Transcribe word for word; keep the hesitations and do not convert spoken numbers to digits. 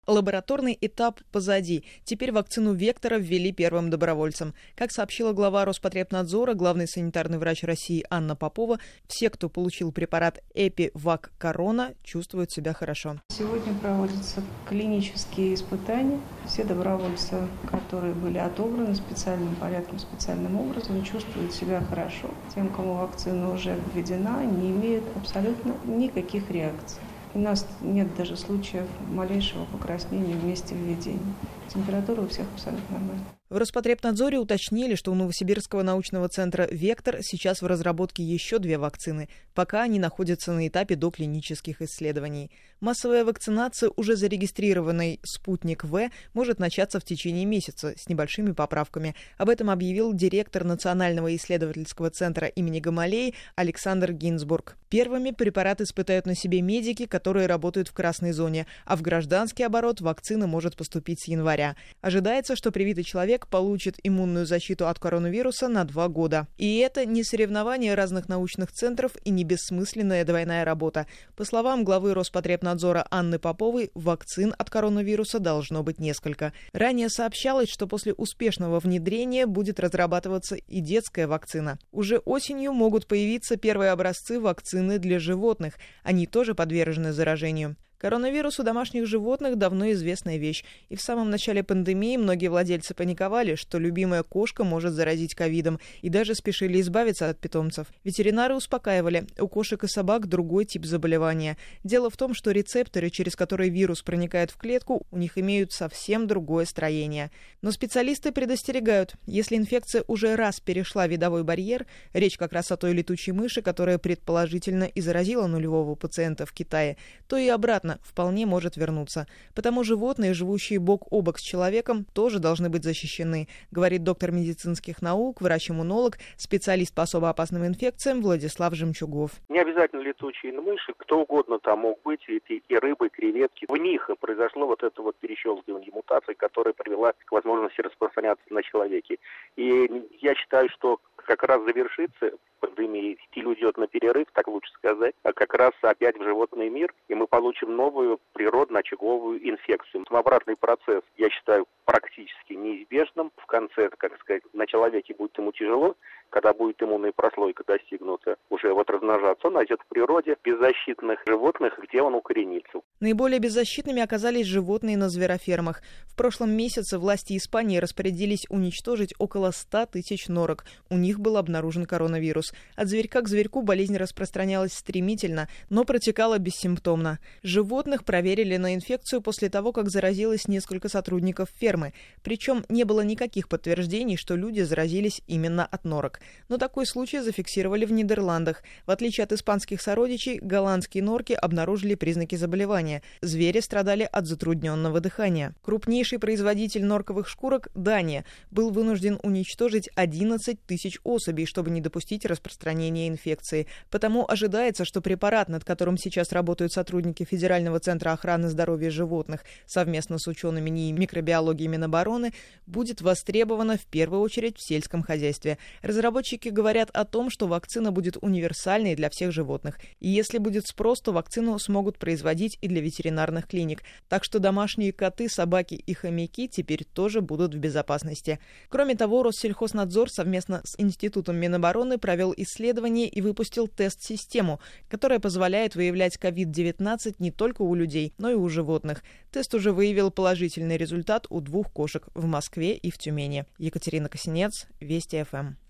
Лабораторный этап позади. Теперь вакцину «Вектора» ввели первым добровольцам. Как сообщила глава Роспотребнадзора, главный санитарный врач России Анна Попова, все, кто получил препарат «Эпивак Корона», чувствуют себя хорошо. Сегодня проводятся клинические испытания. Все добровольцы, которые были отобраны специальным порядком, специальным образом, чувствуют себя хорошо. Тем, кому вакцина уже введена, не имеют абсолютно никаких реакций. У нас нет даже случаев малейшего покраснения в месте введения. Температура у всех абсолютно нормальная. В Роспотребнадзоре уточнили, что у Новосибирского научного центра «Вектор» сейчас в разработке еще две вакцины, пока они находятся на этапе доклинических исследований. Массовая вакцинация уже зарегистрированной «Спутник В» может начаться в течение месяца с небольшими поправками. Об этом объявил директор Национального исследовательского центра имени Гамалеи Александр Гинзбург. Первыми препарат испытают на себе медики, которые работают в красной зоне, а в гражданский оборот вакцина может поступить с января. Ожидается, что привитый человек получит иммунную защиту от коронавируса на два года. И это не соревнование разных научных центров и не бессмысленная двойная работа. По словам главы Роспотребнадзора Анны Поповой, вакцин от коронавируса должно быть несколько. Ранее сообщалось, что после успешного внедрения будет разрабатываться и детская вакцина. Уже осенью могут появиться первые образцы вакцины для животных. Они тоже подвержены заражению. Коронавирус у домашних животных давно известная вещь, и в самом начале пандемии многие владельцы паниковали, что любимая кошка может заразить ковидом, и даже спешили избавиться от питомцев. Ветеринары успокаивали, у кошек и собак другой тип заболевания. Дело в том, что рецепторы, через которые вирус проникает в клетку, у них имеют совсем другое строение. Но специалисты предостерегают, если инфекция уже раз перешла видовой барьер, речь как раз о той летучей мыши, которая предположительно и заразила нулевого пациента в Китае, то и обратно вполне может вернуться. Потому животные, живущие бок о бок с человеком, тоже должны быть защищены, говорит доктор медицинских наук, врач-иммунолог, специалист по особо опасным инфекциям Владислав Жемчугов. Не обязательно летучие мыши, кто угодно там мог быть, и, и рыбы, и креветки. В них произошло вот это вот перещелкивание мутации, которая привела к возможности распространяться на человеке. И я считаю, что как раз завершится пандемия, стиль уйдет на перерыв, так лучше сказать, а как раз опять в животный мир, и мы получим новую природно-очаговую инфекцию. Обратный процесс, я считаю, практически неизбежным. В конце, как сказать, на человеке будет ему тяжело, когда будет иммунная прослойка достигнута, уже вот размножаться, он найдет в природе беззащитных животных, где он укоренится. Наиболее беззащитными оказались животные на зверофермах. В прошлом месяце власти Испании распорядились уничтожить около ста тысяч норок. У них был обнаружен коронавирус. От зверька к зверьку болезнь распространялась стремительно, но протекала бессимптомно. Животных проверили на инфекцию после того, как заразилось несколько сотрудников фермы. Причем не было никаких подтверждений, что люди заразились именно от норок. Но такой случай зафиксировали в Нидерландах. В отличие от испанских сородичей, голландские норки обнаружили признаки заболевания. Звери страдали от затрудненного дыхания. Крупнейший производитель норковых шкурок, Дания, был вынужден уничтожить одиннадцать тысяч особей, чтобы не допустить распространения инфекции. Потому ожидается, что препарат, над которым сейчас работают сотрудники Федерального центра охраны здоровья животных совместно с учеными НИИ микробиологии Минобороны, будет востребована в первую очередь в сельском хозяйстве. Разработчики говорят о том, что вакцина будет универсальной для всех животных. И если будет спрос, то вакцину смогут производить и для ветеринарных клиник. Так что домашние коты, собаки и хомяки теперь тоже будут в безопасности. Кроме того, Россельхознадзор совместно с Институтом Минобороны провел исследование и выпустил тест-систему, которая позволяет выявлять ковид девятнадцать не только у людей, но и у животных. Тест уже выявил положительный результат у двух кошек в Москве и в Тюмени. Екатерина Косинец, Вести ФМ.